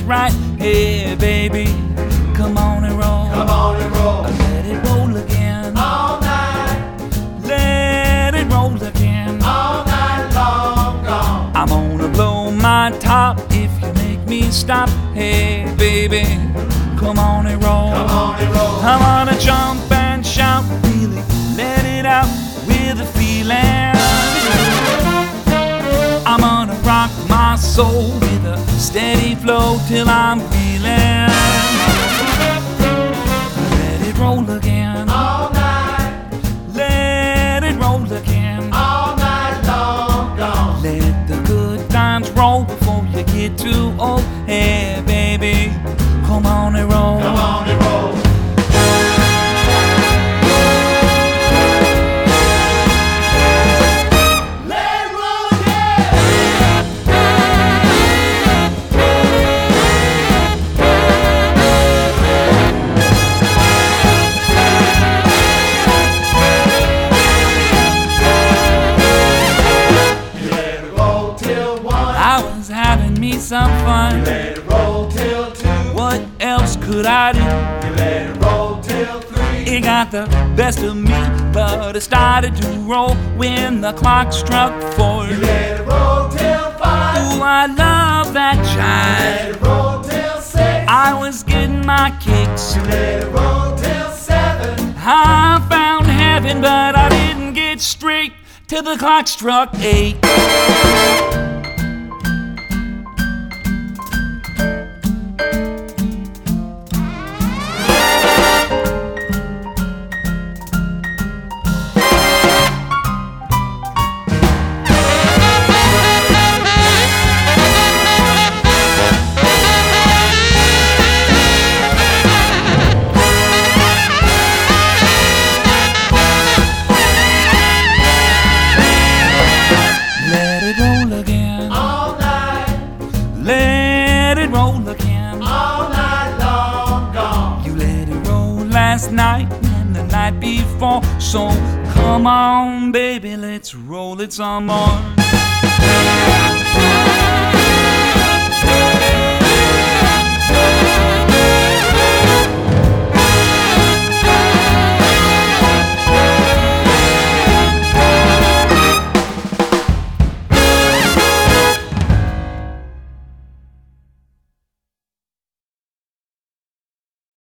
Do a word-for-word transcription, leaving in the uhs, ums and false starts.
right. Hey baby, come on and roll. Come on and roll. Let it roll again. All night. Let it roll again. All night long gone. I'm gonna blow my top if you make me stop. Hey baby, come on and roll. Come on and roll. I wanna jump and shout, really let it out with a feeling. I'm gonna rock my soul with a steady flow till I'm feeling. Let it roll again. All night. Let it roll again. All night long gone. Let the good times roll before you get too old. Hey baby, come on and roll. Come on and roll. I was having me some fun. You let it roll till two. What else could I do? You let it roll till three. It got the best of me, but it started to roll when the clock struck four. You let it roll till five. Ooh, I love that You jive. let it roll till six. I was getting my kicks. You let it roll till seven. I found heaven, but I didn't get straight till the clock struck eight. Let it roll again. All night. Let it roll again. All night long gone. You let it roll last night and the night before. So come on, baby, let's roll it some more.